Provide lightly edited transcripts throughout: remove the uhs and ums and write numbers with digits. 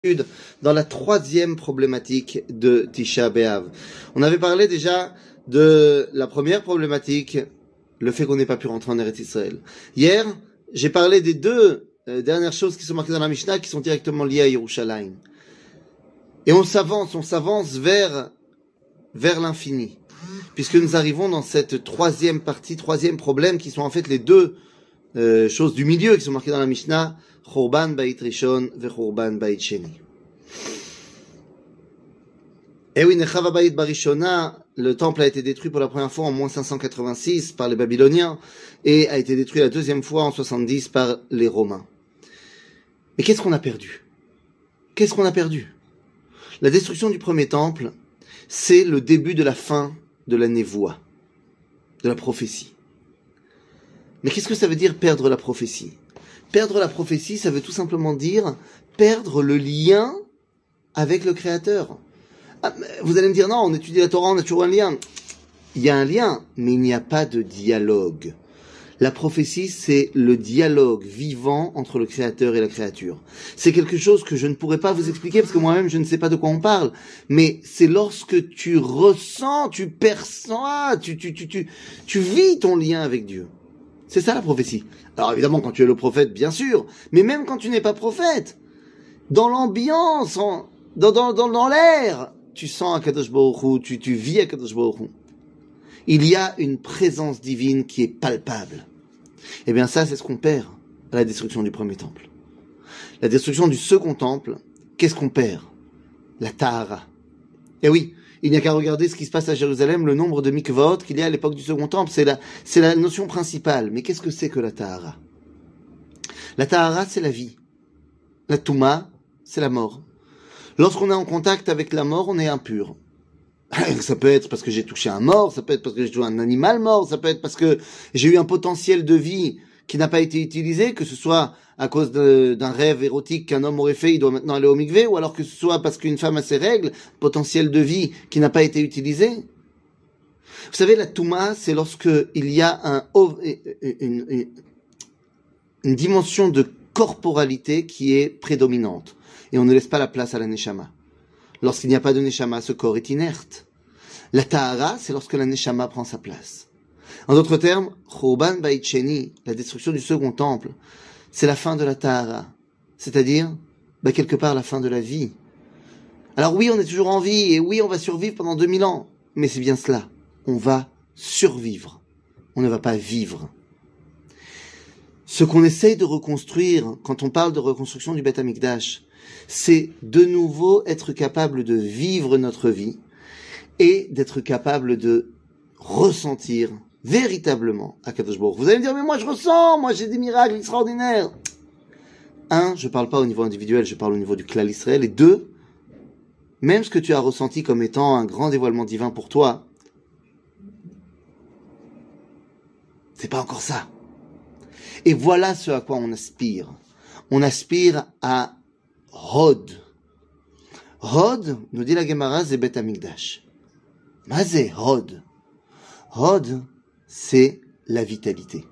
dans la troisième problématique de Tisha B'Av. On avait parlé déjà de la première problématique, le fait qu'on n'ait pas pu rentrer en Eretz Israël. Hier, j'ai parlé des deux dernières choses qui sont marquées dans la Mishnah qui sont directement liées à Yerushalayim. Et on s'avance vers l'infini. Puisque nous arrivons dans cette troisième partie, troisième problème, qui sont en fait les deux choses du milieu qui sont marquées dans la Mishnah, Churban Bait Rishon ve Churban Bait Sheni. Et oui, Nechava Bait Barishona, le temple a été détruit pour la première fois en moins 586 par les Babyloniens et a été détruit la deuxième fois en 70 par les Romains. Mais qu'est-ce qu'on a perdu? Qu'est-ce qu'on a perdu? La destruction du premier temple, c'est le début de la fin de la névoie, de la prophétie. Mais qu'est-ce que ça veut dire perdre la prophétie? Perdre la prophétie, ça veut tout simplement dire perdre le lien avec le Créateur. Ah, vous allez me dire, non, on étudie la Torah, on a toujours un lien. Il y a un lien, mais il n'y a pas de dialogue. La prophétie, c'est le dialogue vivant entre le Créateur et la créature. C'est quelque chose que je ne pourrais pas vous expliquer parce que moi-même, je ne sais pas de quoi on parle. Mais c'est lorsque tu ressens, tu perçois, tu vis ton lien avec Dieu. C'est ça la prophétie. Alors évidemment, quand tu es le prophète, bien sûr. Mais même quand tu n'es pas prophète, dans l'ambiance, dans l'air, tu sens Akadosh Baruch Hu, tu vis Akadosh Baruch Hu. Il y a une présence divine qui est palpable. Eh bien ça, c'est ce qu'on perd à la destruction du premier temple. La destruction du second temple, qu'est-ce qu'on perd? La Tahara. Eh oui, il n'y a qu'à regarder ce qui se passe à Jérusalem, le nombre de mikvot qu'il y a à l'époque du second temple. C'est la notion principale. Mais qu'est-ce que c'est que la Tahara? La Tahara, c'est la vie. La Touma, c'est la mort. Lorsqu'on est en contact avec la mort, on est impur. Ça peut être parce que j'ai touché un mort, ça peut être parce que j'ai touché un animal mort, ça peut être parce que j'ai eu un potentiel de vie qui n'a pas été utilisé, que ce soit à cause d'un rêve érotique qu'un homme aurait fait, il doit maintenant aller au mikvé, ou alors que ce soit parce qu'une femme a ses règles, potentiel de vie qui n'a pas été utilisé. Vous savez, la Touma, c'est lorsque il y a une dimension de corporalité qui est prédominante, et on ne laisse pas la place à la Neshama. Lorsqu'il n'y a pas de Neshama, ce corps est inerte. La Tahara, c'est lorsque la Neshama prend sa place. En d'autres termes, Churban Bait Sheni, la destruction du second temple, c'est la fin de la Tahara. C'est-à-dire, quelque part, la fin de la vie. Alors oui, on est toujours en vie, et oui, on va survivre pendant 2000 ans. Mais c'est bien cela. On va survivre. On ne va pas vivre. Ce qu'on essaye de reconstruire, quand on parle de reconstruction du Beth Amikdash, c'est de nouveau être capable de vivre notre vie et d'être capable de ressentir véritablement Akadosh Baruch Hu. Vous allez me dire, mais moi je ressens, moi j'ai des miracles extraordinaires. Un, je parle pas au niveau individuel, je parle au niveau du Klal Israël. Et deux, même ce que tu as ressenti comme étant un grand dévoilement divin pour toi, c'est pas encore ça. Et voilà ce à quoi on aspire. On aspire à Hod. Hod, nous dit la Gemara, c'est Beth Amikdash. Mazé Hod. Hod, c'est la vitalité.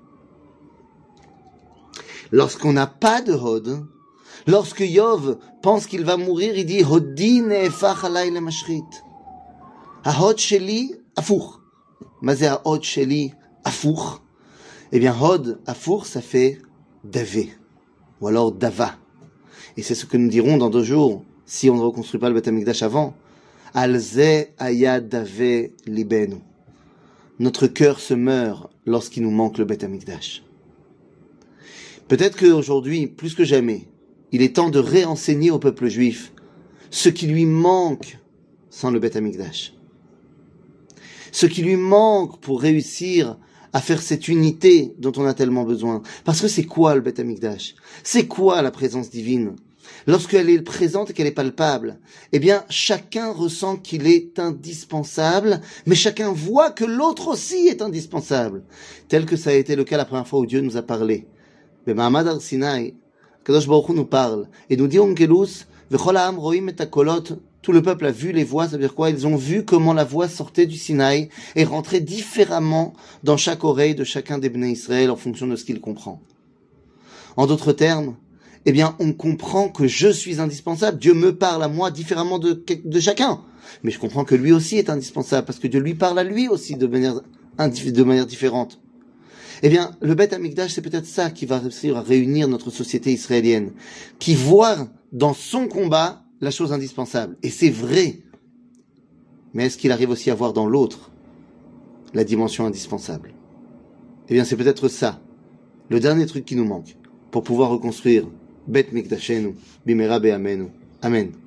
Lorsqu'on n'a pas de Hod, lorsque Yov pense qu'il va mourir, il dit Hodi ne'efach alay lemashrit. Hod sheli afour. Mazé Hod sheli afour. Eh bien, Hod afour, ça fait Davé. Ou alors Dava. Et c'est ce que nous dirons dans 2 jours, si on ne reconstruit pas le Beth Amikdash avant. Alze aya dave libenu. Notre cœur se meurt lorsqu'il nous manque le Beth Amikdash. Peut-être qu'aujourd'hui, plus que jamais, il est temps de réenseigner au peuple juif ce qui lui manque sans le Beth Amikdash. Ce qui lui manque pour réussir à faire cette unité dont on a tellement besoin. Parce que c'est quoi le Beth Amikdash? C'est quoi la présence divine? Lorsqu'elle est présente et qu'elle est palpable, eh bien, chacun ressent qu'il est indispensable, mais chacun voit que l'autre aussi est indispensable. Tel que ça a été le cas la première fois où Dieu nous a parlé. Mais Mahamad al-Sinai, Kadosh Baruch Hu nous parle, et nous dit Onkelus, V'chol ha'am roim et hakolot. Tout le peuple a vu les voix, ça veut dire quoi? Ils ont vu comment la voix sortait du Sinaï et rentrait différemment dans chaque oreille de chacun des Bnei Israël en fonction de ce qu'il comprend. En d'autres termes, eh bien, on comprend que je suis indispensable. Dieu me parle à moi différemment de chacun. Mais je comprends que lui aussi est indispensable, parce que Dieu lui parle à lui aussi de manière différente. Eh bien, le Beth Amikdash, c'est peut-être ça qui va réussir à réunir notre société israélienne, qui voit dans son combat la chose indispensable. Et c'est vrai. Mais est-ce qu'il arrive aussi à voir dans l'autre la dimension indispensable? Eh bien, c'est peut-être ça, le dernier truc qui nous manque, pour pouvoir reconstruire Beth Mikdashenu, Bimera Be'amenu. Amen.